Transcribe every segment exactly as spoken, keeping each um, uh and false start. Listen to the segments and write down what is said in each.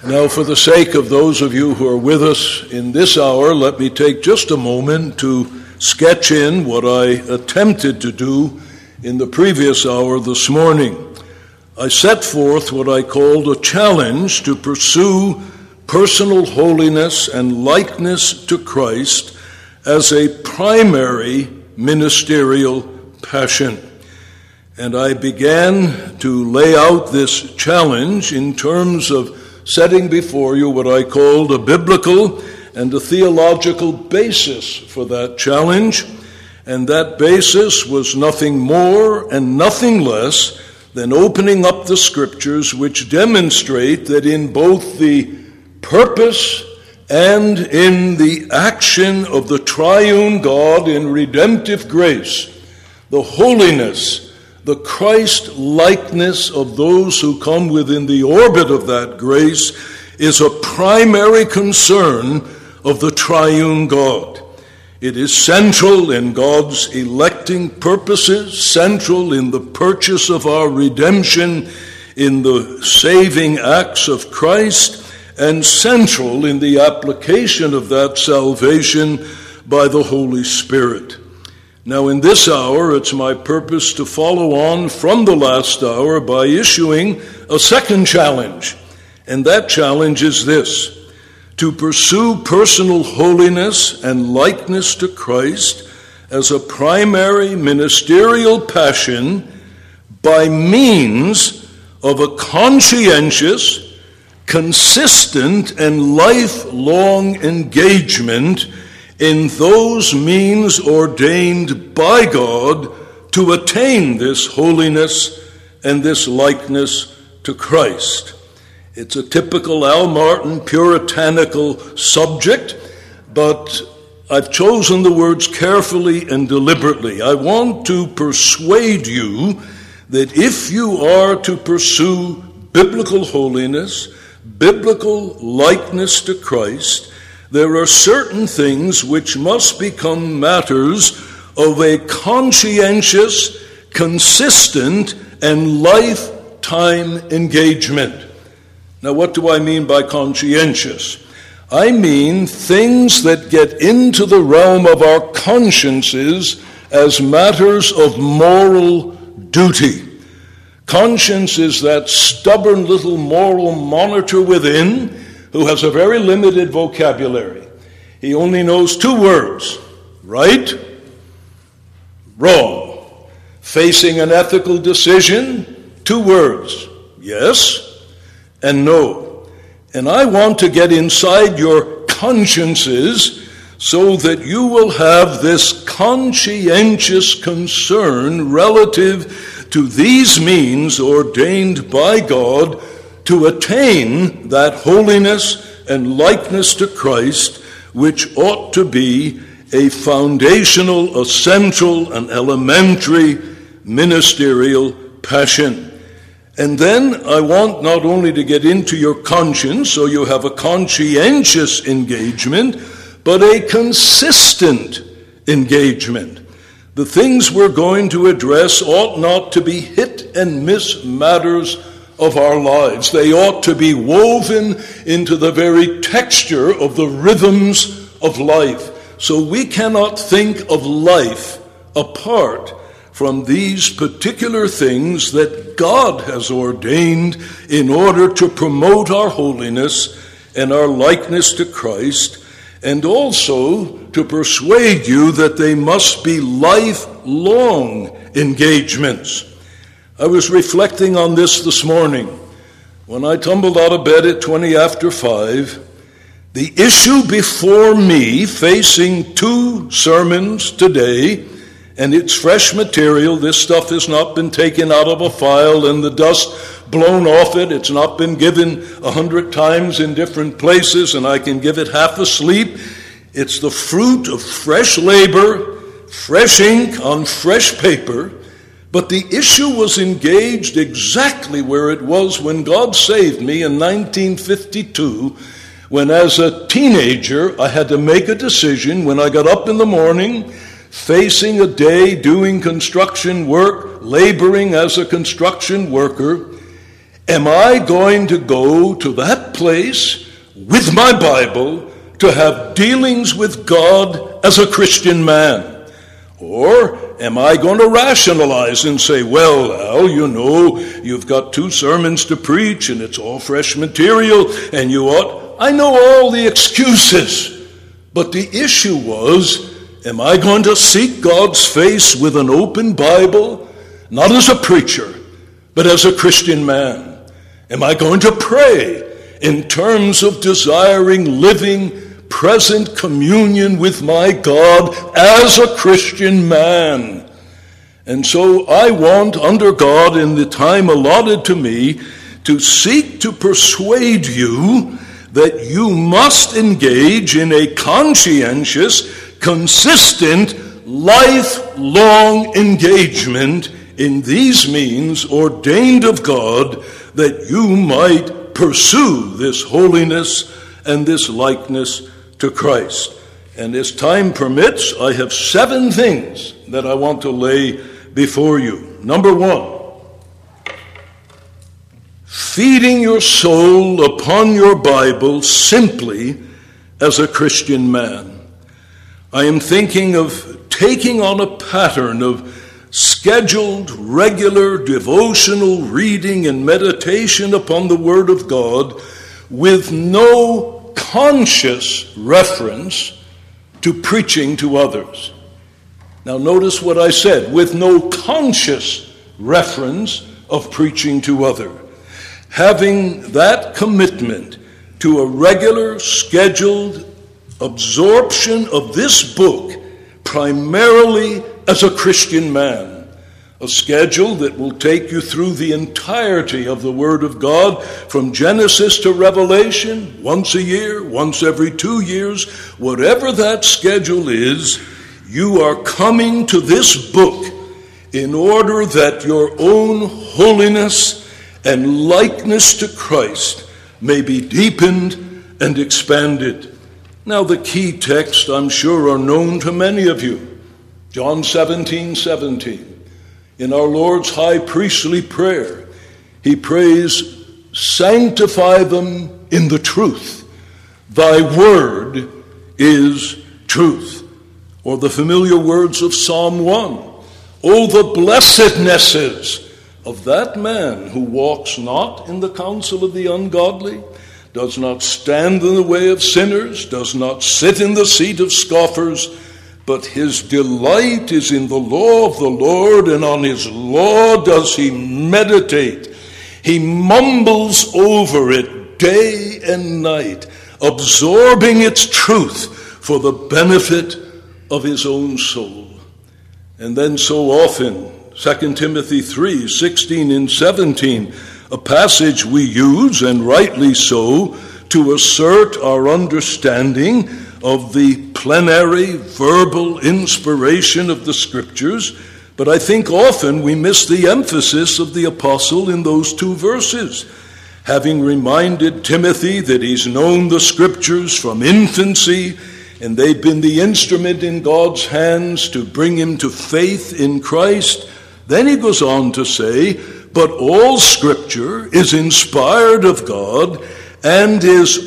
Now, for the sake of those of you who are with us in this hour, let me take just a moment to sketch in what I attempted to do in the previous hour this morning. I set forth what I called a challenge to pursue personal holiness and likeness to Christ as a primary ministerial passion. And I began to lay out this challenge in terms of setting before you what I called a biblical and a theological basis for that challenge. And that basis was nothing more and nothing less than opening up the scriptures, which demonstrate that in both the purpose and in the action of the triune God in redemptive grace, the holiness, the Christ-likeness of those who come within the orbit of that grace is a primary concern of the triune God. It is central in God's electing purposes, central in the purchase of our redemption, in the saving acts of Christ, and central in the application of that salvation by the Holy Spirit. Now, in this hour, it's my purpose to follow on from the last hour by issuing a second challenge. And that challenge is this: to pursue personal holiness and likeness to Christ as a primary ministerial passion by means of a conscientious, consistent, and lifelong engagement in those means ordained by God to attain this holiness and this likeness to Christ. It's a typical Al Martin puritanical subject, but I've chosen the words carefully and deliberately. I want to persuade you that if you are to pursue biblical holiness, biblical likeness to Christ, there are certain things which must become matters of a conscientious, consistent, and lifetime engagement. Now, what do I mean by conscientious? I mean things that get into the realm of our consciences as matters of moral duty. Conscience is that stubborn little moral monitor within who has a very limited vocabulary. He only knows two words: right, wrong. Facing an ethical decision, two words: yes and no. And I want to get inside your consciences so that you will have this conscientious concern relative to these means ordained by God to attain that holiness and likeness to Christ, which ought to be a foundational, essential, and elementary ministerial passion. And then I want not only to get into your conscience, so you have a conscientious engagement, but a consistent engagement. The things we're going to address ought not to be hit and miss matters of our lives. They ought to be woven into the very texture of the rhythms of life. So we cannot think of life apart from these particular things that God has ordained in order to promote our holiness and our likeness to Christ, and also to persuade you that they must be lifelong engagements. I was reflecting on this this morning. When I tumbled out of bed at twenty after five, the issue before me, facing two sermons today, and it's fresh material. This stuff has not been taken out of a file and the dust blown off it. It's not been given a hundred times in different places, and I can give it half asleep. It's the fruit of fresh labor, fresh ink on fresh paper. But the issue was engaged exactly where it was when God saved me in nineteen fifty-two, when as a teenager I had to make a decision when I got up in the morning, facing a day doing construction work, laboring as a construction worker. Am I going to go to that place with my Bible to have dealings with God as a Christian man? Or am I going to rationalize and say, well, Al, you know, you've got two sermons to preach and it's all fresh material and you ought... I know all the excuses, but the issue was, am I going to seek God's face with an open Bible, not as a preacher, but as a Christian man? Am I going to pray in terms of desiring living, present communion with my God as a Christian man? And so I want, under God, in the time allotted to me, to seek to persuade you that you must engage in a conscientious, consistent, lifelong engagement in these means ordained of God, that you might pursue this holiness and this likeness to Christ. And as time permits, I have seven things that I want to lay before you. Number one, feeding your soul upon your Bible simply as a Christian man. I am thinking of taking on a pattern of scheduled, regular, devotional reading and meditation upon the Word of God with no conscious reference to preaching to others. Now notice what I said, with no conscious reference of preaching to others. Having that commitment to a regular, scheduled absorption of this book, primarily as a Christian man, a schedule that will take you through the entirety of the Word of God, from Genesis to Revelation, once a year, once every two years, whatever that schedule is, you are coming to this book in order that your own holiness and likeness to Christ may be deepened and expanded. Now, the key texts, I'm sure, are known to many of you. John seventeen seventeen. In our Lord's high priestly prayer, he prays, sanctify them in the truth. Thy word is truth. Or the familiar words of Psalm one. Oh, the blessednesses of that man who walks not in the counsel of the ungodly, does not stand in the way of sinners, does not sit in the seat of scoffers, but his delight is in the law of the Lord, and on his law does he meditate. He mumbles over it day and night, absorbing its truth for the benefit of his own soul. And then so often, Second Timothy three sixteen and seventeen, a passage we use, and rightly so, to assert our understanding of the plenary verbal inspiration of the Scriptures, but I think often we miss the emphasis of the apostle in those two verses. Having reminded Timothy that he's known the Scriptures from infancy, and they've been the instrument in God's hands to bring him to faith in Christ, then he goes on to say, but all Scripture is inspired of God and is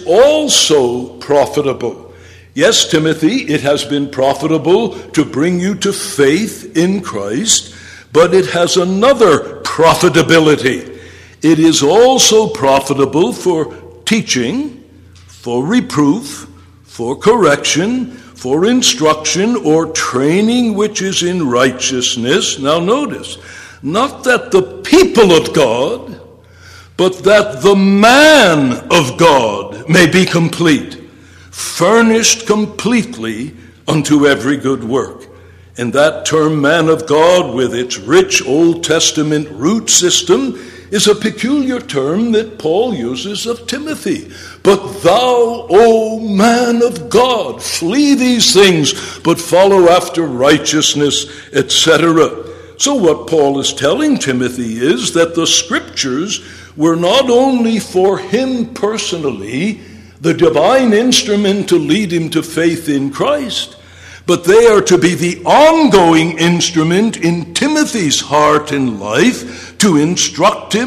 also profitable. Yes, Timothy, it has been profitable to bring you to faith in Christ, but it has another profitability. It is also profitable for teaching, for reproof, for correction, for instruction, or training which is in righteousness. Now notice, not that the people of God, but that the man of God may be complete, furnished completely unto every good work. And that term man of God, with its rich Old Testament root system, is a peculiar term that Paul uses of Timothy. But thou, O man of God, flee these things, but follow after righteousness, et cetera. So what Paul is telling Timothy is that the Scriptures were not only for him personally, the divine instrument to lead him to faith in Christ, but they are to be the ongoing instrument in Timothy's heart and life to instruct him,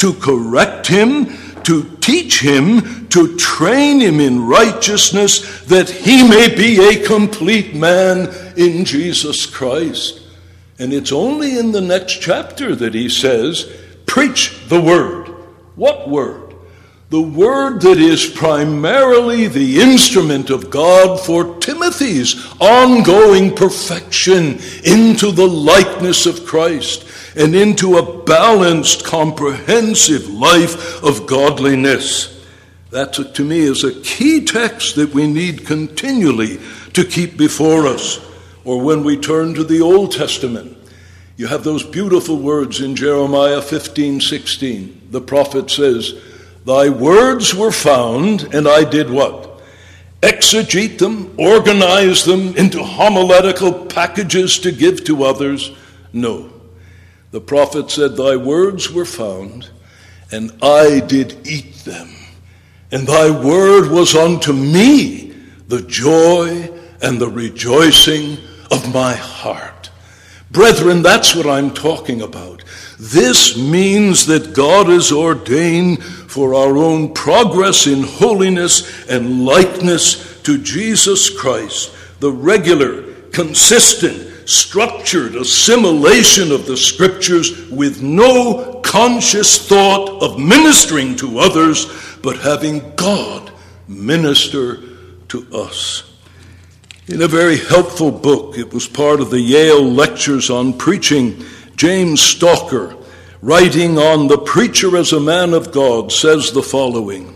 to correct him, to teach him, to train him in righteousness, that he may be a complete man in Jesus Christ. And it's only in the next chapter that he says, preach the word. What word? The word that is primarily the instrument of God for Timothy's ongoing perfection into the likeness of Christ and into a balanced, comprehensive life of godliness. That, to me, is a key text that we need continually to keep before us. Or when we turn to the Old Testament, you have those beautiful words in Jeremiah fifteen sixteen. The prophet says, thy words were found, and I did what? Exegete them, organize them into homiletical packages to give to others? No. The prophet said, thy words were found, and I did eat them. And thy word was unto me the joy and the rejoicing of my heart. Brethren, that's what I'm talking about. This means that God has ordained for our own progress in holiness and likeness to Jesus Christ, the regular, consistent, structured assimilation of the scriptures with no conscious thought of ministering to others, but having God minister to us. In a very helpful book, it was part of the Yale Lectures on Preaching, James Stalker, writing on the preacher as a man of God, says the following: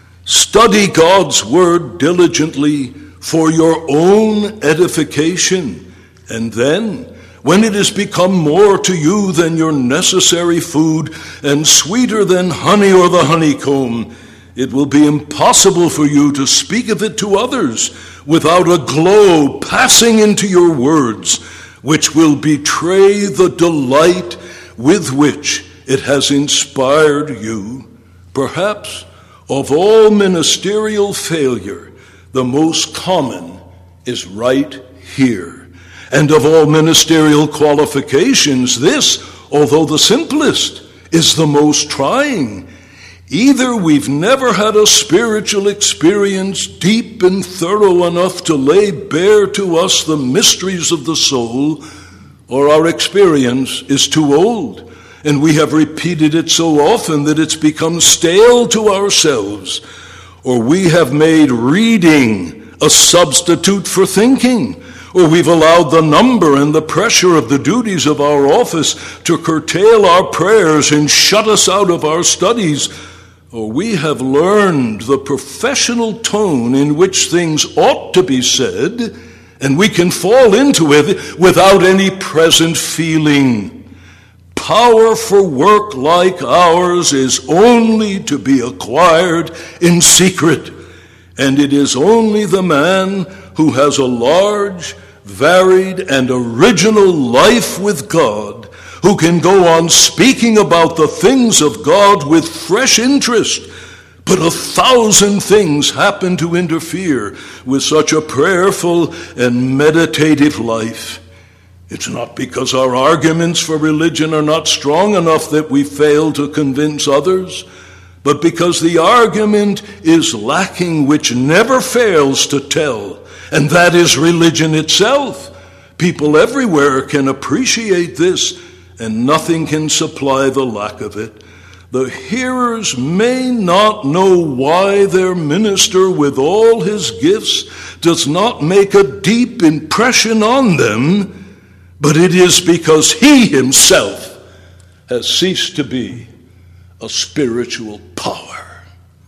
study God's word diligently for your own edification, and then, when it has become more to you than your necessary food and sweeter than honey or the honeycomb, it will be impossible for you to speak of it to others without a glow passing into your words, which will betray the delight with which it has inspired you. Perhaps of all ministerial failure, the most common is right here. And of all ministerial qualifications, this, although the simplest, is the most trying. Either we've never had a spiritual experience deep and thorough enough to lay bare to us the mysteries of the soul, or our experience is too old, and we have repeated it so often that it's become stale to ourselves, or we have made reading a substitute for thinking, or we've allowed the number and the pressure of the duties of our office to curtail our prayers and shut us out of our studies, or we have learned the professional tone in which things ought to be said, and we can fall into it without any present feeling. Power for work like ours is only to be acquired in secret, and it is only the man who has a large, varied, and original life with God who can go on speaking about the things of God with fresh interest. But a thousand things happen to interfere with such a prayerful and meditative life. It's not because our arguments for religion are not strong enough that we fail to convince others, but because the argument is lacking which never fails to tell, and that is religion itself. People everywhere can appreciate this, and nothing can supply the lack of it. The hearers may not know why their minister, with all his gifts, does not make a deep impression on them, but it is because he himself has ceased to be a spiritual power.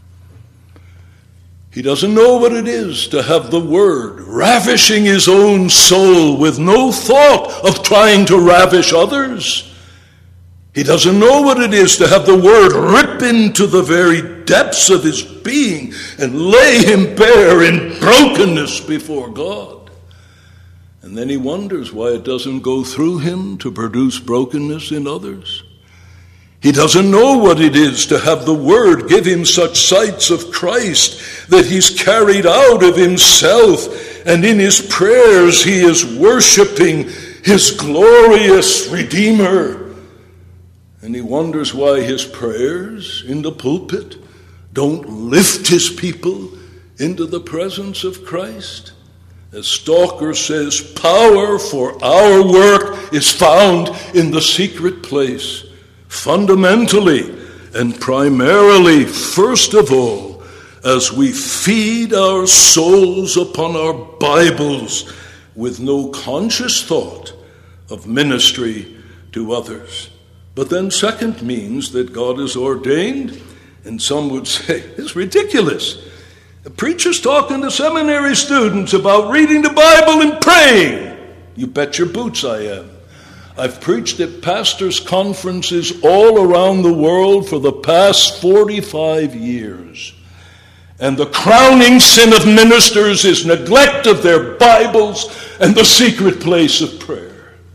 He doesn't know what it is to have the word ravishing his own soul with no thought of trying to ravish others. He doesn't know what it is to have the word rip into the very depths of his being and lay him bare in brokenness before God. And then he wonders why it doesn't go through him to produce brokenness in others. He doesn't know what it is to have the word give him such sights of Christ that he's carried out of himself, and in his prayers he is worshiping his glorious Redeemer. And he wonders why his prayers in the pulpit don't lift his people into the presence of Christ. As Stalker says, power for our work is found in the secret place. Fundamentally and primarily, first of all, as we feed our souls upon our Bibles with no conscious thought of ministry to others. But then second means that God is ordained, and some would say it's ridiculous. The preacher's talking to seminary students about reading the Bible and praying. You bet your boots I am. I've preached at pastors' conferences all around the world for the past forty-five years. And the crowning sin of ministers is neglect of their Bibles and the secret place of prayer.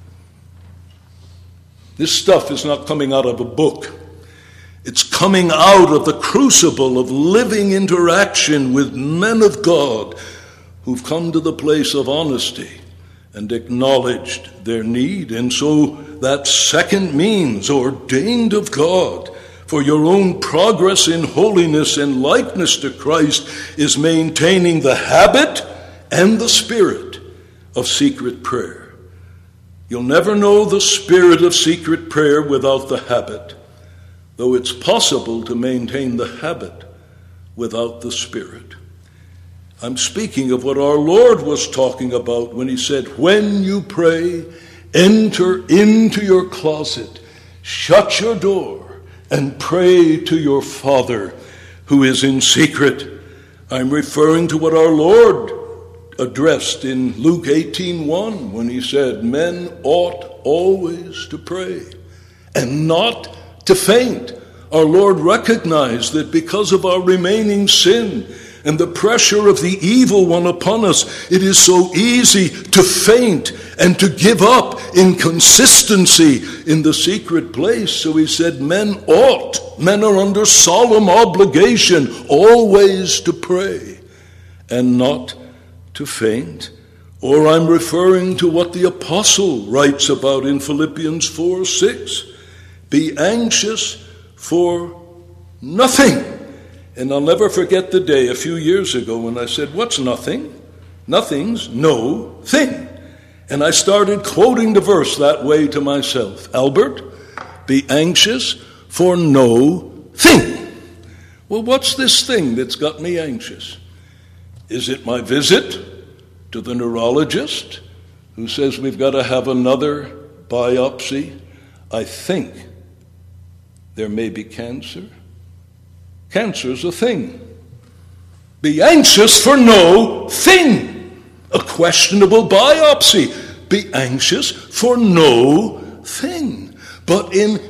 This stuff is not coming out of a book. It's coming out of the crucible of living interaction with men of God who've come to the place of honesty and acknowledged their need. And so that second means, ordained of God for your own progress in holiness and likeness to Christ, is maintaining the habit and the spirit of secret prayer. You'll never know the spirit of secret prayer without the habit, though it's possible to maintain the habit without the spirit. I'm speaking of what our Lord was talking about when he said, when you pray, enter into your closet, shut your door, and pray to your Father who is in secret. I'm referring to what our Lord addressed in Luke eighteen one when he said, men ought always to pray and not to faint. Our Lord recognized that because of our remaining sin and the pressure of the evil one upon us, it is so easy to faint and to give up in consistency in the secret place. So he said, men ought, men are under solemn obligation always to pray and not to faint. Or I'm referring to what the apostle writes about in Philippians four six. Be anxious for nothing. And I'll never forget the day a few years ago when I said, what's nothing? Nothing's no thing. And I started quoting the verse that way to myself. Albert, be anxious for no thing. Well, what's this thing that's got me anxious? Is it my visit to the neurologist who says we've got to have another biopsy? I think there may be cancer. Cancer's a thing. Be anxious for no thing. A questionable biopsy. Be anxious for no thing. But in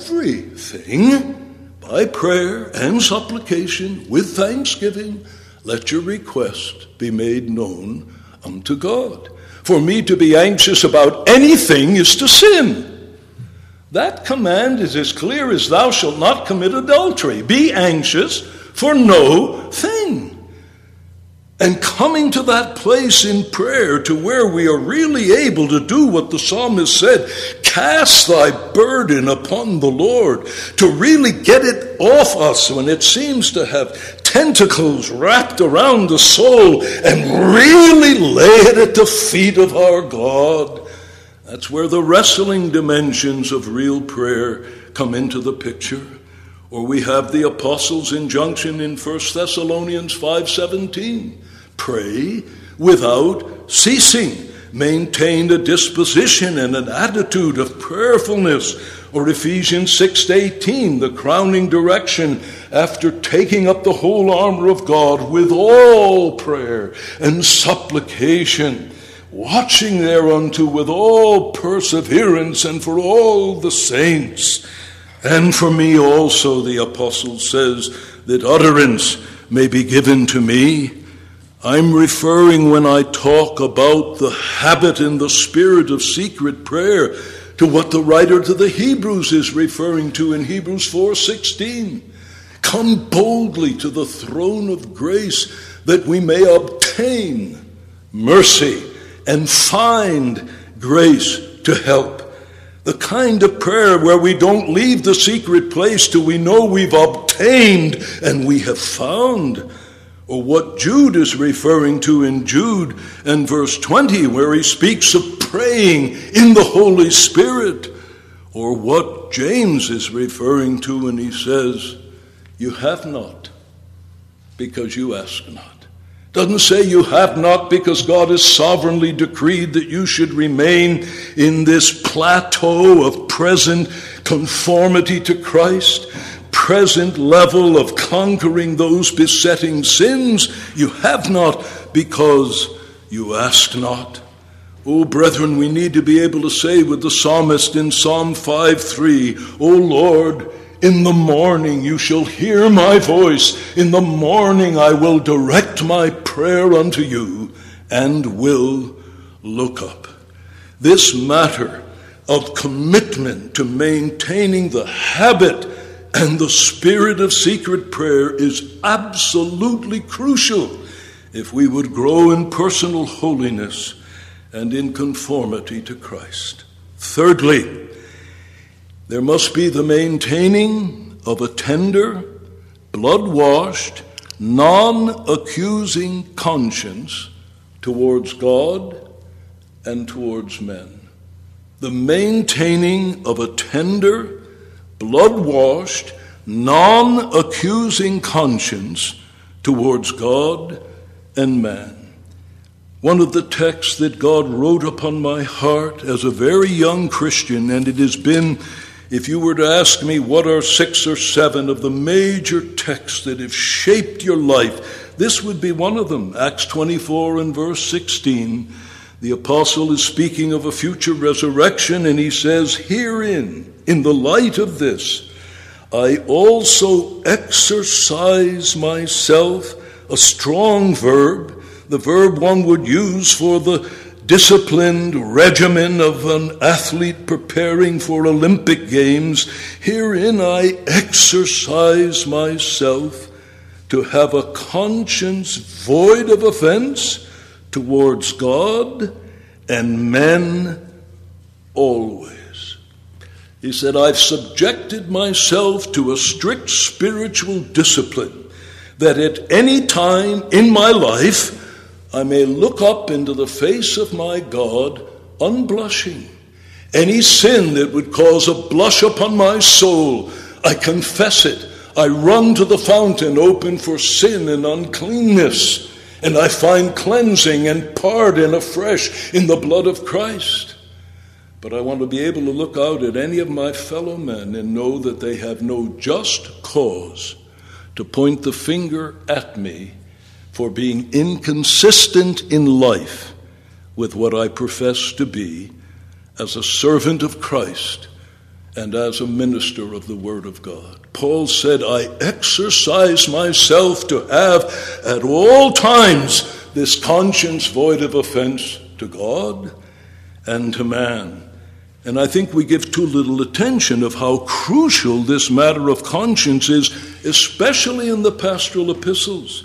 everything, by prayer and supplication with thanksgiving, let your request be made known unto God. For me to be anxious about anything is to sin. That command is as clear as thou shalt not commit adultery. Be anxious for no thing. And coming to that place in prayer to where we are really able to do what the psalmist said, cast thy burden upon the Lord, to really get it off us when it seems to have tentacles wrapped around the soul, and really lay it at the feet of our God. That's where the wrestling dimensions of real prayer come into the picture. Or we have the apostles' injunction in First Thessalonians five seventeen. Pray without ceasing. Maintain a disposition and an attitude of prayerfulness. Or Ephesians six eighteen, the crowning direction after taking up the whole armor of God with all prayer and supplication, watching thereunto with all perseverance and for all the saints. And for me also, the apostle says, that utterance may be given to me. I'm referring, when I talk about the habit and the spirit of secret prayer, to what the writer to the Hebrews is referring to in Hebrews four sixteen. Come boldly to the throne of grace that we may obtain mercy and find grace to help. The kind of prayer where we don't leave the secret place till we know we've obtained and we have found. Or what Jude is referring to in Jude and verse twenty, where he speaks of praying in the Holy Spirit. Or what James is referring to when he says, you have not because you ask not. Doesn't say you have not because God has sovereignly decreed that you should remain in this plateau of present conformity to Christ, present level of conquering those besetting sins. You have not because you ask not. Oh, brethren, we need to be able to say with the psalmist in Psalm five three, O Lord, in the morning you shall hear my voice. In the morning I will direct my prayer unto you and will look up. This matter of commitment to maintaining the habit and the spirit of secret prayer is absolutely crucial if we would grow in personal holiness and in conformity to Christ. Thirdly, there must be the maintaining of a tender, blood-washed, non-accusing conscience towards God and towards men. The maintaining of a tender, blood-washed, non-accusing conscience towards God and man. One of the texts that God wrote upon my heart as a very young Christian, and it has been, if you were to ask me what are six or seven of the major texts that have shaped your life, this would be one of them. Acts twenty-four and verse sixteen. The apostle is speaking of a future resurrection, and he says, herein, in the light of this, I also exercise myself, a strong verb, the verb one would use for the disciplined regimen of an athlete preparing for Olympic Games. Herein I exercise myself to have a conscience void of offense towards God and men always. He said, I've subjected myself to a strict spiritual discipline that at any time in my life I may look up into the face of my God unblushing. Any sin that would cause a blush upon my soul, I confess it. I run to the fountain open for sin and uncleanness, and I find cleansing and pardon afresh in the blood of Christ. But I want to be able to look out at any of my fellow men and know that they have no just cause to point the finger at me for being inconsistent in life with what I profess to be as a servant of Christ and as a minister of the Word of God. Paul said, I exercise myself to have at all times this conscience void of offense to God and to man. And I think we give too little attention of how crucial this matter of conscience is, especially in the pastoral epistles.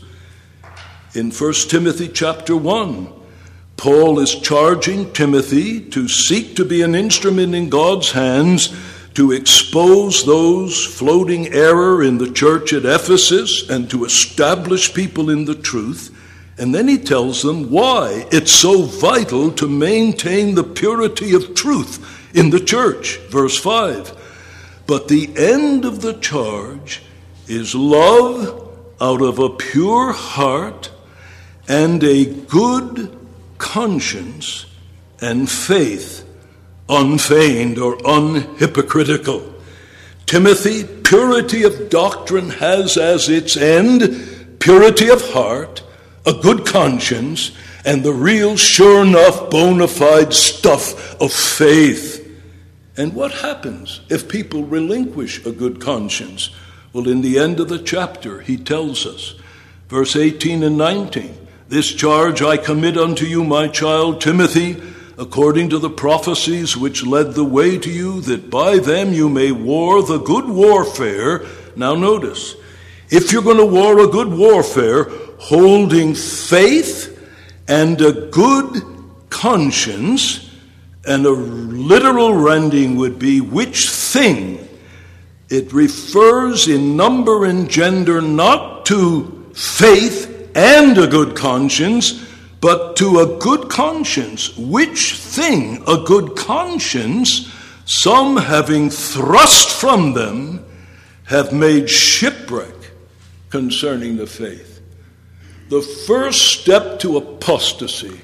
In First Timothy chapter one, Paul is charging Timothy to seek to be an instrument in God's hands to expose those floating error in the church at Ephesus and to establish people in the truth. And then he tells them why it's so vital to maintain the purity of truth in the church. Verse five, but the end of the charge is love out of a pure heart and a good conscience and faith, unfeigned or unhypocritical. Timothy, purity of doctrine has as its end purity of heart, a good conscience, and the real sure enough bona fide stuff of faith. And what happens if people relinquish a good conscience? Well, in the end of the chapter, he tells us, verse eighteen and nineteen, this charge I commit unto you, my child Timothy, according to the prophecies which led the way to you, that by them you may war the good warfare. Now notice, if you're going to war a good warfare, holding faith and a good conscience And a literal rendering would be, which thing? It refers in number and gender not to faith and a good conscience, but to a good conscience. Which thing? A good conscience, some having thrust from them, have made shipwreck concerning the faith. The first step to apostasy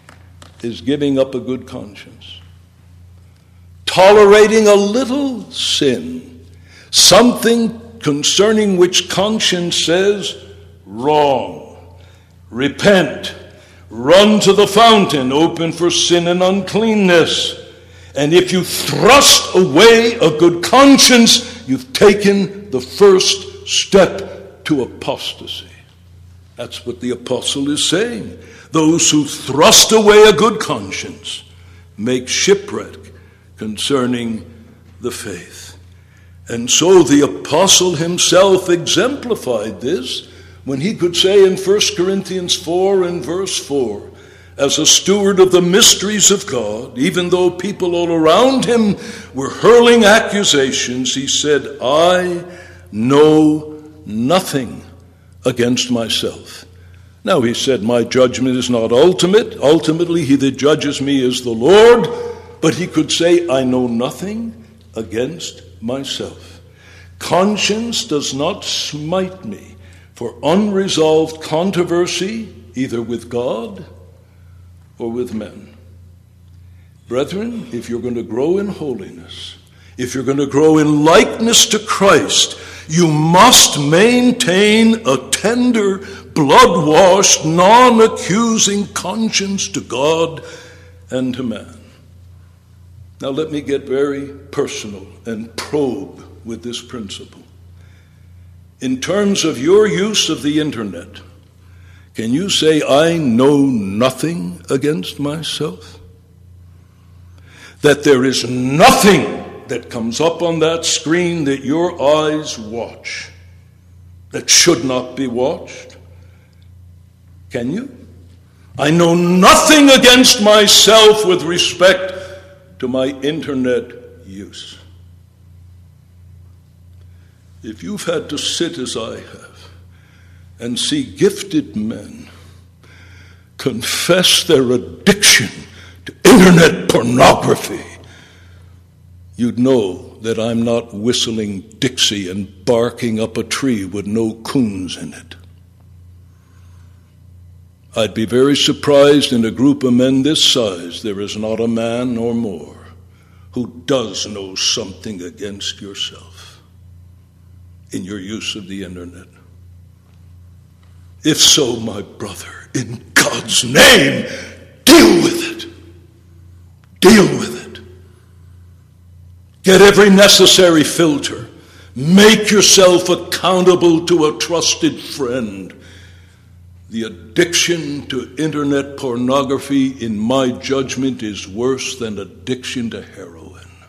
is giving up a good conscience. Tolerating a little sin, something concerning which conscience says, wrong. Repent. Run to the fountain, open for sin and uncleanness. And if you thrust away a good conscience, you've taken the first step to apostasy. That's what the apostle is saying. Those who thrust away a good conscience make shipwreck concerning the faith. And so the apostle himself exemplified this when he could say in First Corinthians four and verse four, as a steward of the mysteries of God, even though people all around him were hurling accusations, he said, I know nothing against myself. Now he said, my judgment is not ultimate. Ultimately, he that judges me is the Lord. But he could say, I know nothing against myself. Conscience does not smite me for unresolved controversy, either with God or with men. Brethren, if you're going to grow in holiness, if you're going to grow in likeness to Christ, you must maintain a tender, blood-washed, non-accusing conscience to God and to man. Now let me get very personal and probe with this principle. In terms of your use of the internet, can you say, I know nothing against myself? That there is nothing that comes up on that screen that your eyes watch that should not be watched? Can you? I know nothing against myself with respect to my internet use. If you've had to sit as I have and see gifted men confess their addiction to internet pornography, you'd know that I'm not whistling Dixie and barking up a tree with no coons in it. I'd be very surprised in a group of men this size, there is not a man nor more who does know something against yourself in your use of the internet. If so, my brother, in God's name, deal with it. Deal with it. Get every necessary filter. Make yourself accountable to a trusted friend. The addiction to internet pornography, in my judgment, is worse than addiction to heroin.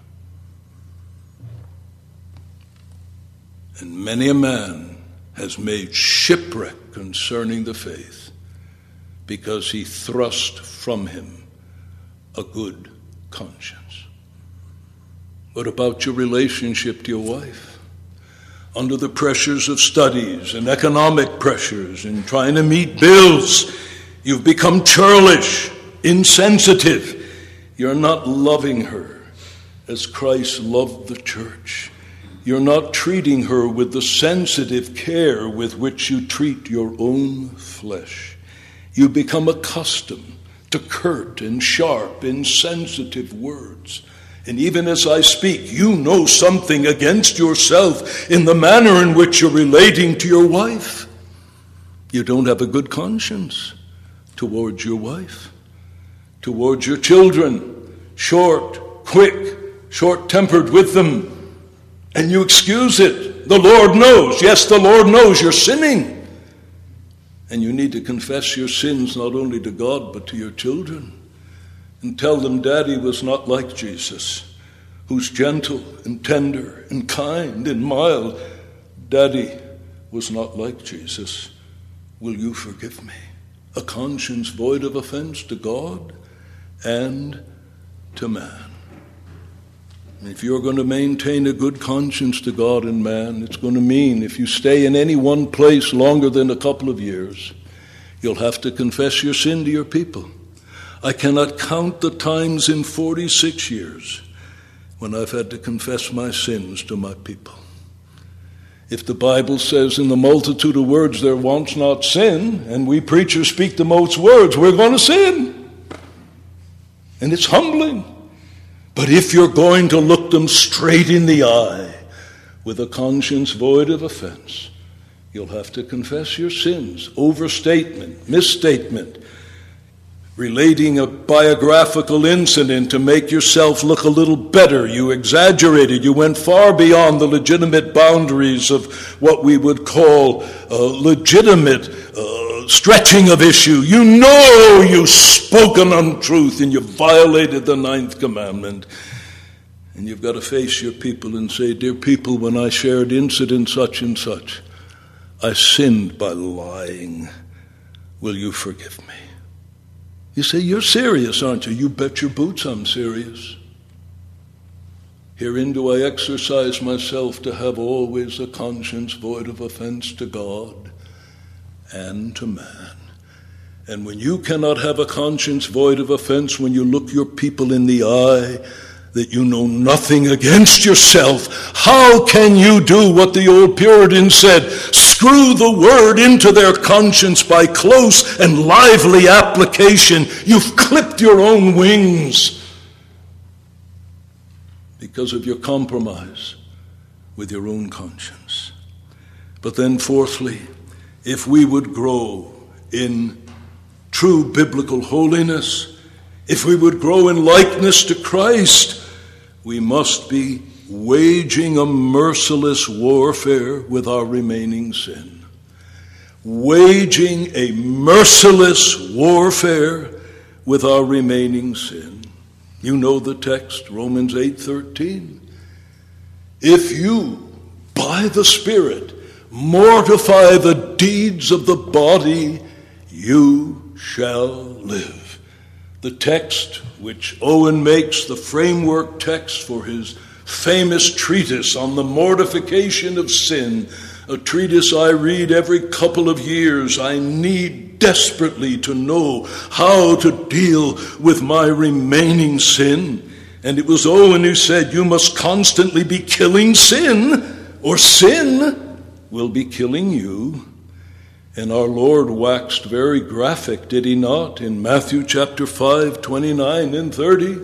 And many a man has made shipwreck concerning the faith because he thrust from him a good conscience. What about your relationship to your wife? Under the pressures of studies and economic pressures and trying to meet bills, you've become churlish, insensitive. You're not loving her as Christ loved the church. You're not treating her with the sensitive care with which you treat your own flesh. You become accustomed to curt and sharp, insensitive words. And even as I speak, you know something against yourself in the manner in which you're relating to your wife. You don't have a good conscience towards your wife, towards your children, short, quick, short-tempered with them. And you excuse it. The Lord knows. Yes, the Lord knows you're sinning. And you need to confess your sins not only to God but to your children. And tell them Daddy was not like Jesus, who's gentle and tender and kind and mild. Daddy was not like Jesus. Will you forgive me? A conscience void of offense to God and to man. And if you're going to maintain a good conscience to God and man, it's going to mean if you stay in any one place longer than a couple of years, you'll have to confess your sin to your people. I cannot count the times in forty-six years when I've had to confess my sins to my people. If the Bible says in the multitude of words there wants not sin, and we preachers speak the most words, we're going to sin. And it's humbling. But if you're going to look them straight in the eye with a conscience void of offense, you'll have to confess your sins. Overstatement, misstatement, relating a biographical incident to make yourself look a little better. You exaggerated. You went far beyond the legitimate boundaries of what we would call a legitimate uh, stretching of issue. You know you've spoken untruth and you violated the ninth commandment. And you've got to face your people and say, dear people, when I shared incident such and such, I sinned by lying. Will you forgive me? You say, you're serious, aren't you? You bet your boots I'm serious. Herein do I exercise myself to have always a conscience void of offense to God and to man. And when you cannot have a conscience void of offense, when you look your people in the eye, that you know nothing against yourself, how can you do what the old Puritans said? Screw the word into their conscience by close and lively application. You've clipped your own wings because of your compromise with your own conscience. But then fourthly, if we would grow in true biblical holiness, if we would grow in likeness to Christ, we must be waging a merciless warfare with our remaining sin. Waging a merciless warfare with our remaining sin. You know the text, Romans eight thirteen. If you, by the Spirit, mortify the deeds of the body, you shall live. The text which Owen makes the framework text for his famous treatise on the mortification of sin, a treatise I read every couple of years. I need desperately to know how to deal with my remaining sin. And it was Owen who said, you must constantly be killing sin, or sin will be killing you. And our Lord waxed very graphic, did he not, in Matthew chapter five, twenty-nine and thirty?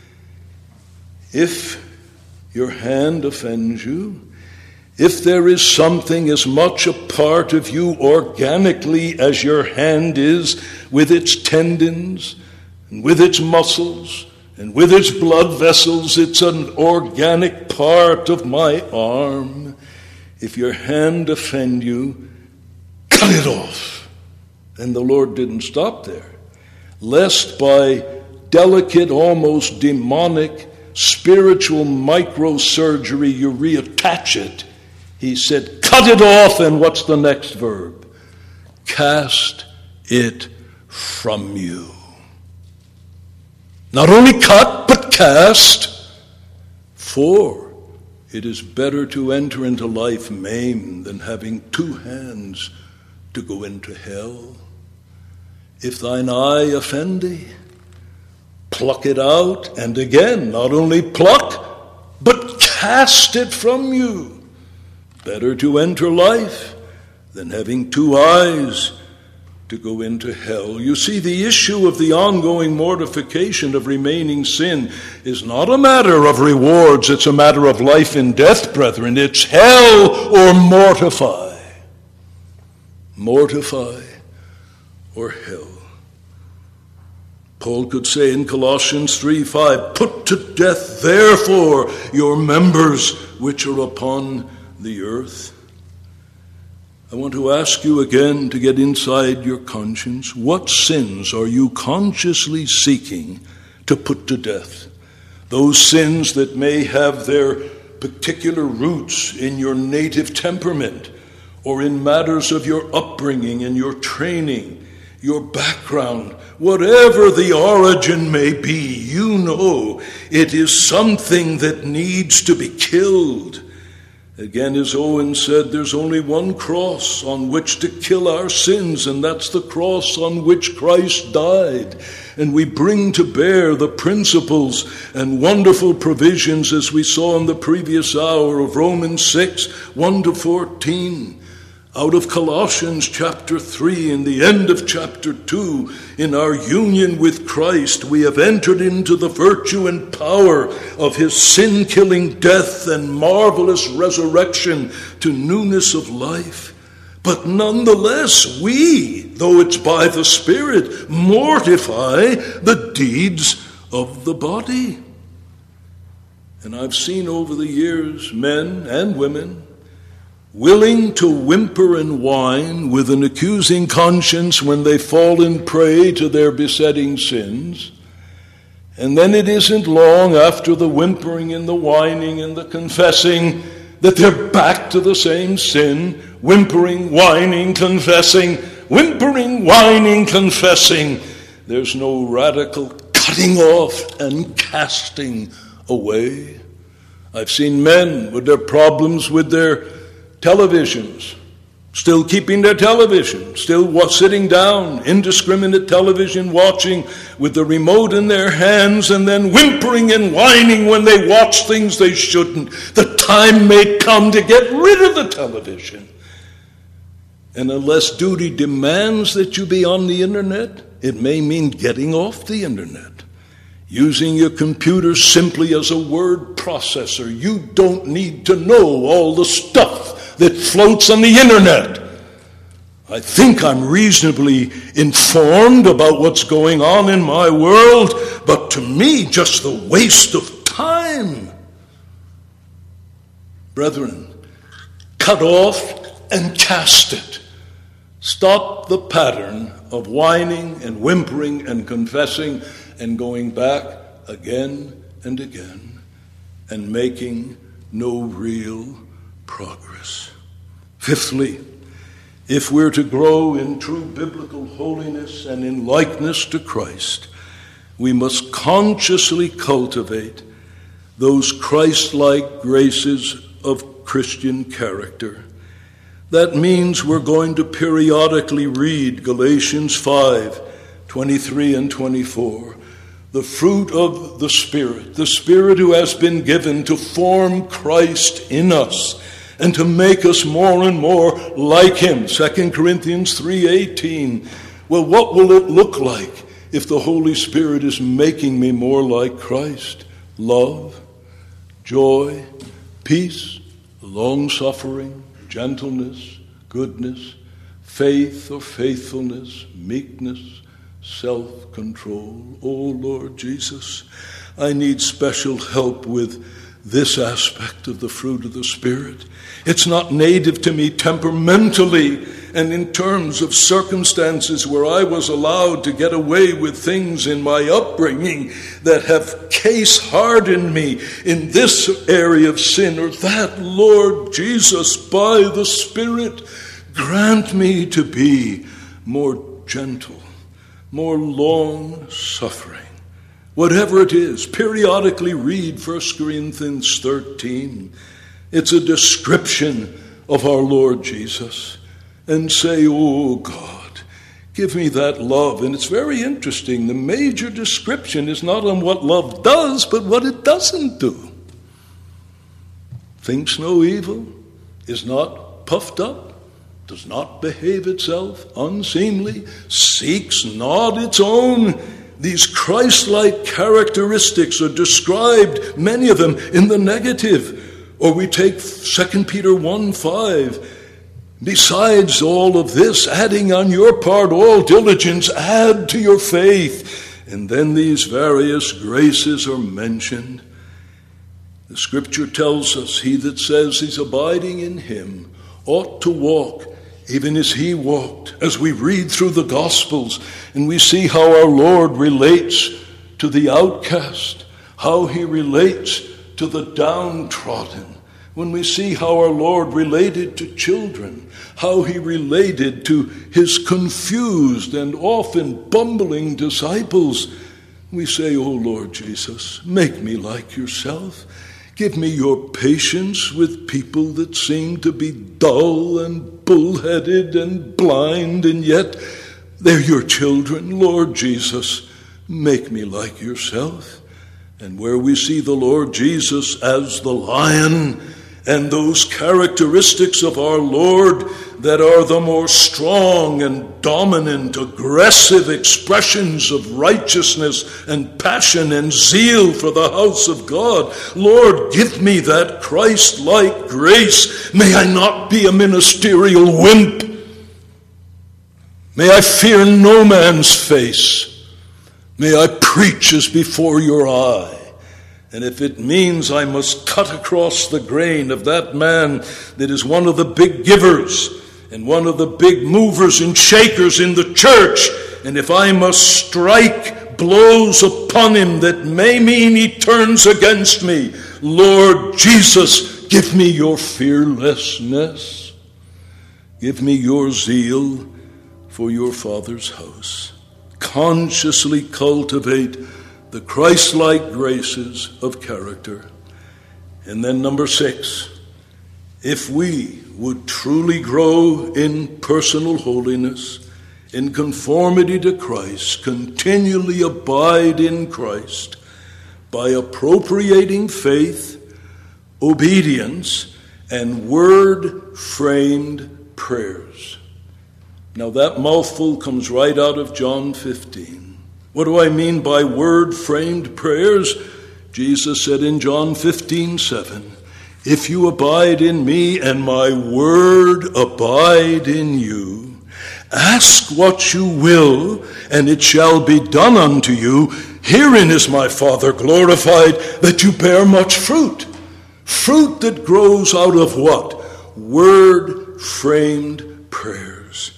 If your hand offends you, if there is something as much a part of you organically as your hand is, with its tendons and with its muscles and with its blood vessels, it's an organic part of my arm. If your hand offend you, cut it off. And the Lord didn't stop there. Lest by delicate, almost demonic, spiritual microsurgery you reattach it, he said, cut it off, and what's the next verb? Cast it from you. Not only cut, but cast. For it is better to enter into life maimed than having two hands to go into hell. If thine eye offend thee, pluck it out, and again, not only pluck, but cast it from you. Better to enter life than having two eyes to go into hell. You see, the issue of the ongoing mortification of remaining sin is not a matter of rewards, it's a matter of life and death, brethren. It's hell or mortify. Mortify or hell. Paul could say in Colossians three five, put to death therefore your members which are upon the earth. I want to ask you again to get inside your conscience. What sins are you consciously seeking to put to death? Those sins that may have their particular roots in your native temperament, or in matters of your upbringing and your training, your background, whatever the origin may be, you know it is something that needs to be killed. Again, as Owen said, there's only one cross on which to kill our sins, and that's the cross on which Christ died. And we bring to bear the principles and wonderful provisions, as we saw in the previous hour, of Romans six, one to fourteen. Out of Colossians chapter three, in the end of chapter two, in our union with Christ, we have entered into the virtue and power of his sin-killing death and marvelous resurrection to newness of life. But nonetheless, we, though it's by the Spirit, mortify the deeds of the body. And I've seen over the years men and women willing to whimper and whine with an accusing conscience when they fall in prey to their besetting sins. And then it isn't long after the whimpering and the whining and the confessing that they're back to the same sin, whimpering, whining, confessing, whimpering, whining, confessing. There's no radical cutting off and casting away. I've seen men with their problems with their televisions, still keeping their television, still sitting down, indiscriminate television watching with the remote in their hands, and then whimpering and whining when they watch things they shouldn't. The time may come to get rid of the television. And unless duty demands that you be on the internet, it may mean getting off the internet. Using your computer simply as a word processor. You don't need to know all the stuff that floats on the internet. I think I'm reasonably informed about what's going on in my world, but to me, just the waste of time. Brethren, cut off and cast it. Stop the pattern of whining and whimpering and confessing and going back again and again and making no real progress. Fifthly, if we're to grow in true biblical holiness and in likeness to Christ, we must consciously cultivate those Christ-like graces of Christian character. That means we're going to periodically read Galatians five, twenty-three and twenty-four. The fruit of the Spirit, the Spirit who has been given to form Christ in us and to make us more and more like him. Second Corinthians three eighteen. Well, what will it look like if the Holy Spirit is making me more like Christ? Love, joy, peace, long-suffering, gentleness, goodness, faith or faithfulness, meekness, self-control. Oh, Lord Jesus, I need special help with this aspect of the fruit of the Spirit. It's not native to me temperamentally and in terms of circumstances where I was allowed to get away with things in my upbringing that have case-hardened me in this area of sin or that. Lord Jesus, by the Spirit, grant me to be more gentle, more long-suffering. Whatever it is, periodically read First Corinthians thirteen. It's a description of our Lord Jesus. And say, oh God, give me that love. And it's very interesting. The major description is not on what love does, but what it doesn't do. Thinks no evil, is not puffed up, does not behave itself unseemly, seeks not its own. These Christ-like characteristics are described, many of them, in the negative. Or we take Second Peter one five. Besides all of this, adding on your part all diligence, add to your faith. And then these various graces are mentioned. The Scripture tells us, he that says he's abiding in him ought to walk even as he walked. As we read through the Gospels and we see how our Lord relates to the outcast, how he relates to the downtrodden. when we see how our Lord related to children, how he related to his confused and often bumbling disciples, we say, "Oh Lord Jesus, make me like yourself. Give me your patience with people that seem to be dull and bullheaded and blind, and yet they're your children. Lord Jesus, make me like yourself." And where we see the Lord Jesus as the lion, and those characteristics of our Lord that are the more strong and dominant, aggressive expressions of righteousness and passion and zeal for the house of God. Lord, give me that Christ-like grace. May I not be a ministerial wimp. May I fear no man's face. May I preach as before your eye. And if it means I must cut across the grain of that man that is one of the big givers and one of the big movers and shakers in the church, and if I must strike blows upon him that may mean he turns against me, Lord Jesus, give me your fearlessness. Give me your zeal for your Father's house. Consciously cultivate the Christ-like graces of character. And then number six, if we would truly grow in personal holiness, in conformity to Christ, continually abide in Christ by appropriating faith, obedience, and word-framed prayers. Now that mouthful comes right out of John fifteen. What do I mean by word-framed prayers? Jesus said in John fifteen seven, "If you abide in me and my word abide in you, ask what you will, and it shall be done unto you. Herein is my Father glorified, that you bear much fruit." Fruit that grows out of what? Word-framed prayers.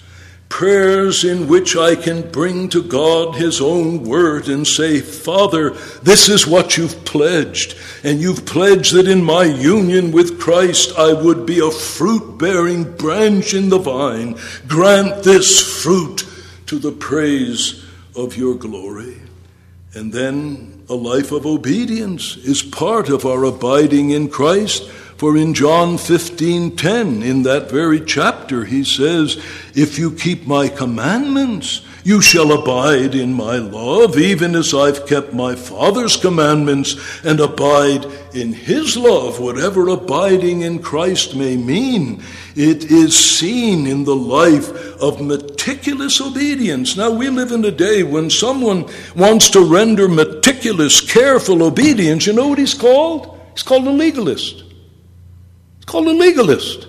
Prayers in which I can bring to God his own word and say, "Father, this is what you've pledged. And you've pledged that in my union with Christ I would be a fruit-bearing branch in the vine. Grant this fruit to the praise of your glory." And then a life of obedience is part of our abiding in Christ. For in John fifteen ten, in that very chapter, he says, "If you keep my commandments, you shall abide in my love, even as I've kept my Father's commandments and abide in his love." Whatever abiding in Christ may mean, it is seen in the life of meticulous obedience. Now, we live in a day when someone wants to render meticulous, careful obedience, you know what he's called? He's called a legalist. He's called a legalist.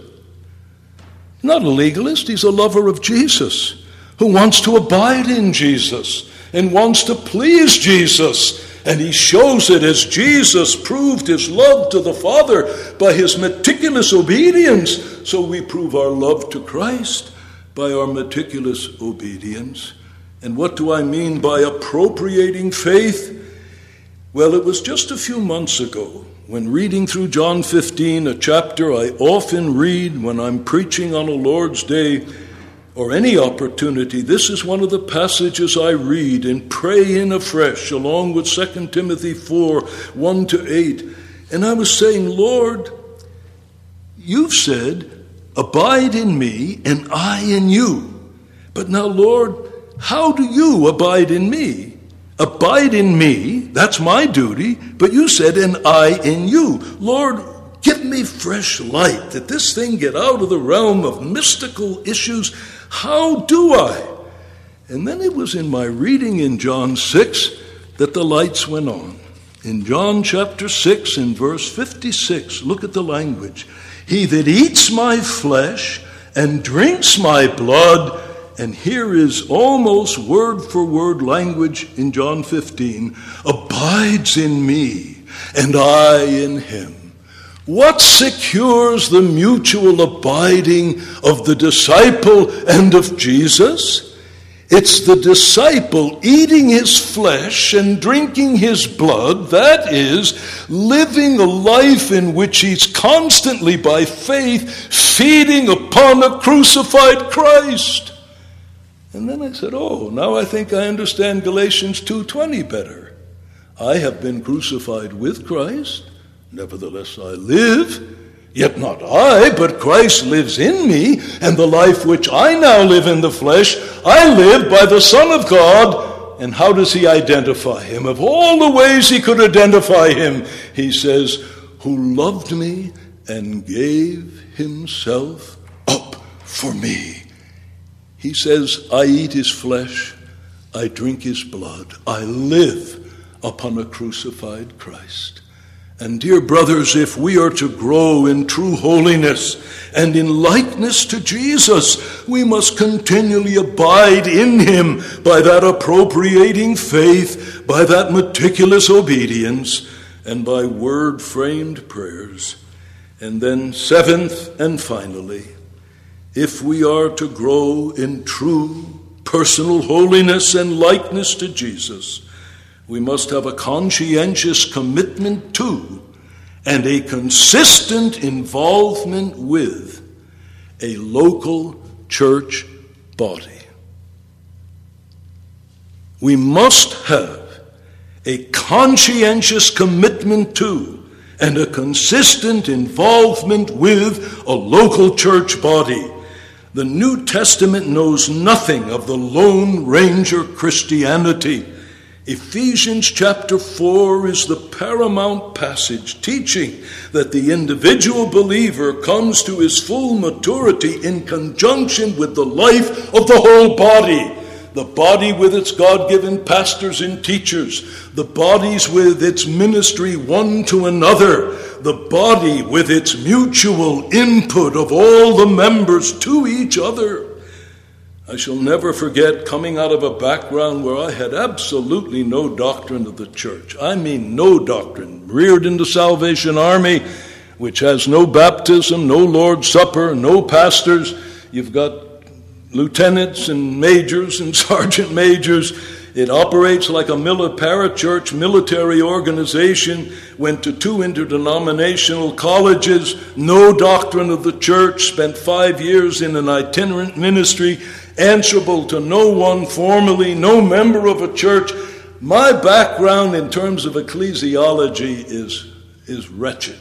Not a legalist, he's a lover of Jesus, who wants to abide in Jesus and wants to please Jesus. And he shows it as Jesus proved his love to the Father by his meticulous obedience. So we prove our love to Christ by our meticulous obedience. And what do I mean by appropriating faith? Well, it was just a few months ago when reading through John fifteen, a chapter I often read when I'm preaching on a Lord's Day or any opportunity. This is one of the passages I read and pray in afresh, along with Second Timothy four, one to eight. And I was saying, Lord, you've said, abide in me and I in you. But now, Lord, how do you abide in me? Abide in me, that's my duty, but you said, and I in you. Lord, give me fresh light, that this thing get out of the realm of mystical issues. How do I? And then it was in my reading in John six that the lights went on. In John chapter six, in verse fifty-six, look at the language. He that eats my flesh and drinks my blood, and here is almost word for word language in John fifteen, abides in me and I in him. What secures the mutual abiding of the disciple and of Jesus? It's the disciple eating his flesh and drinking his blood, that is, living a life in which he's constantly by faith feeding upon a crucified Christ. And then I said, oh, now I think I understand Galatians two twenty better. I have been crucified with Christ, nevertheless I live. Yet not I, but Christ lives in me, and the life which I now live in the flesh, I live by the Son of God. And how does he identify him? Of all the ways he could identify him, he says, who loved me and gave himself up for me. He says, I eat his flesh, I drink his blood, I live upon a crucified Christ. And dear brothers, if we are to grow in true holiness and in likeness to Jesus, we must continually abide in him by that appropriating faith, by that meticulous obedience, and by word-framed prayers. And then seventh and finally, if we are to grow in true personal holiness and likeness to Jesus, we must have a conscientious commitment to and a consistent involvement with a local church body. We must have a conscientious commitment to and a consistent involvement with a local church body. The New Testament knows nothing of the Lone Ranger Christianity. Ephesians chapter four is the paramount passage teaching that the individual believer comes to his full maturity in conjunction with the life of the whole body. The body with its God-given pastors and teachers. The bodies with its ministry one to another. The body with its mutual input of all the members to each other. I shall never forget coming out of a background where I had absolutely no doctrine of the church. I mean no doctrine. Reared in the Salvation Army, which has no baptism, no Lord's Supper, no pastors. You've got lieutenants and majors and sergeant majors. It operates like a parachurch military organization. Went to two interdenominational colleges, no doctrine of the church, spent five years in an itinerant ministry, answerable to no one formally, no member of a church. My background in terms of ecclesiology is, is wretched.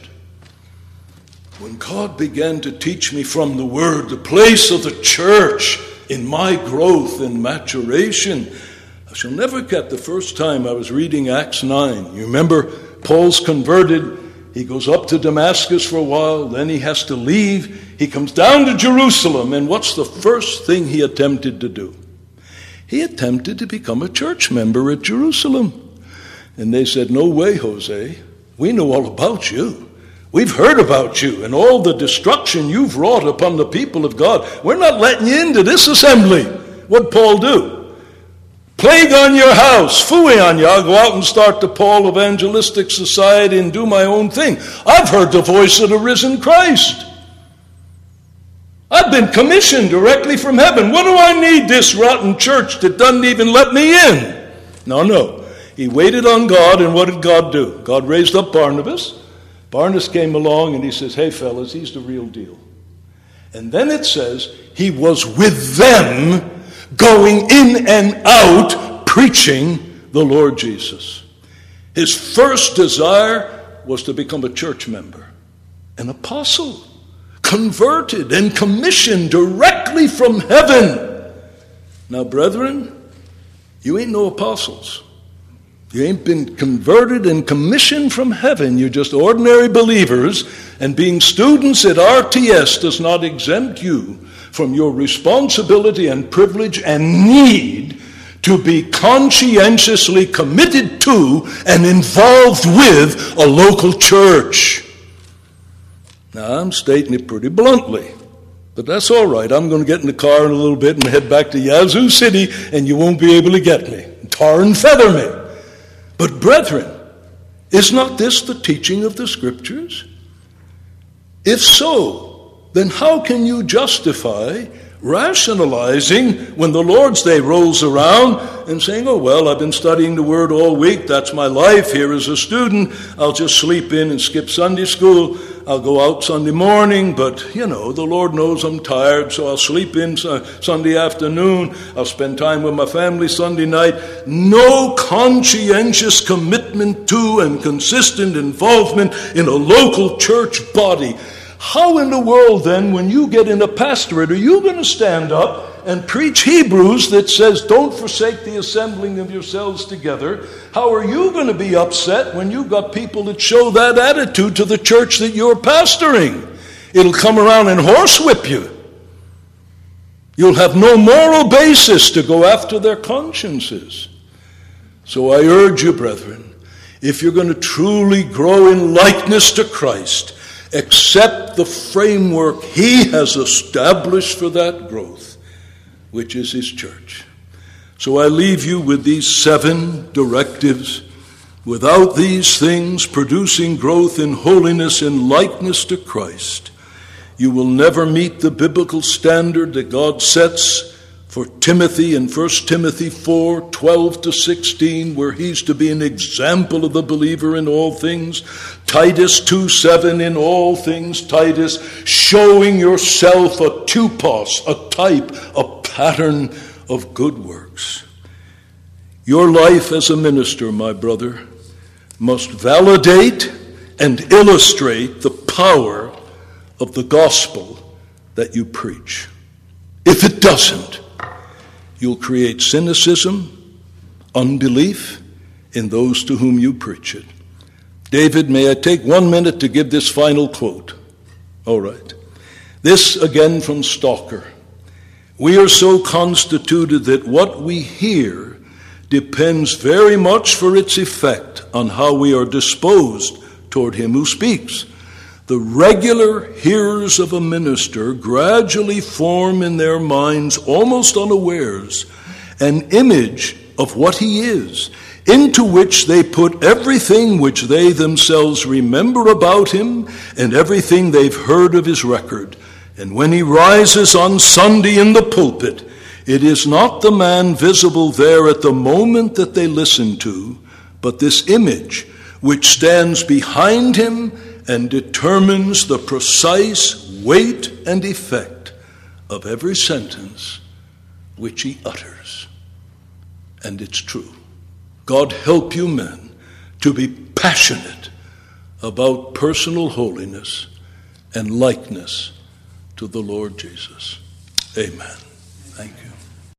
When God began to teach me from the Word the place of the church in my growth and maturation, I shall never forget the first time I was reading Acts nine. You remember, Paul's converted. He goes up to Damascus for a while. Then he has to leave. He comes down to Jerusalem. And what's the first thing he attempted to do? He attempted to become a church member at Jerusalem. And they said, no way, Jose. We know all about you. We've heard about you and all the destruction you've wrought upon the people of God. We're not letting you into this assembly. What'd Paul do? Plague on your house, phooey on you. I'll go out and start the Paul Evangelistic Society and do my own thing. I've heard the voice of the risen Christ. I've been commissioned directly from heaven. What do I need this rotten church that doesn't even let me in? No, no. He waited on God, and what did God do? God raised up Barnabas. Barnabas came along and he says, hey fellas, he's the real deal. And then it says, he was with them, going in and out, preaching the Lord Jesus. His first desire was to become a church member, an apostle, converted and commissioned directly from heaven. Now, brethren, you ain't no apostles. You ain't been converted and commissioned from heaven. You're just ordinary believers, and being students at R T S does not exempt you from your responsibility and privilege and need to be conscientiously committed to and involved with a local church. Now, I'm stating it pretty bluntly, but that's all right. I'm going to get in the car in a little bit and head back to Yazoo City, and you won't be able to get me. Tar and feather me. But brethren, is not this the teaching of the Scriptures? If so, then how can you justify rationalizing when the Lord's Day rolls around and saying, oh, well, I've been studying the Word all week. That's my life here as a student. I'll just sleep in and skip Sunday school. I'll go out Sunday morning, but, you know, the Lord knows I'm tired, so I'll sleep in Sunday afternoon. I'll spend time with my family Sunday night. No conscientious commitment to and consistent involvement in a local church body. How in the world, then, when you get in a pastorate, are you going to stand up and preach Hebrews that says, don't forsake the assembling of yourselves together? How are you going to be upset when you've got people that show that attitude to the church that you're pastoring? It'll come around and horsewhip you. You'll have no moral basis to go after their consciences. So I urge you, brethren, if you're going to truly grow in likeness to Christ, accept the framework he has established for that growth, which is his church. So I leave you with these seven directives. Without these things, producing growth in holiness and likeness to Christ, you will never meet the biblical standard that God sets for Timothy in First Timothy four, twelve to sixteen, where he's to be an example of the believer in all things. Titus two, seven, in all things, Titus, showing yourself a tupos, a type, a pattern of good works. Your life as a minister, my brother, must validate and illustrate the power of the gospel that you preach. If it doesn't, you'll create cynicism, unbelief in those to whom you preach it. David, may I take one minute to give this final quote? All right. This again from Stalker. We are so constituted that what we hear depends very much for its effect on how we are disposed toward him who speaks. The regular hearers of a minister gradually form in their minds, almost unawares, an image of what he is, into which they put everything which they themselves remember about him and everything they've heard of his record. And when he rises on Sunday in the pulpit, it is not the man visible there at the moment that they listen to, but this image which stands behind him and determines the precise weight and effect of every sentence which he utters. And it's true. God help you men to be passionate about personal holiness and likeness to the Lord Jesus. Amen. Thank you.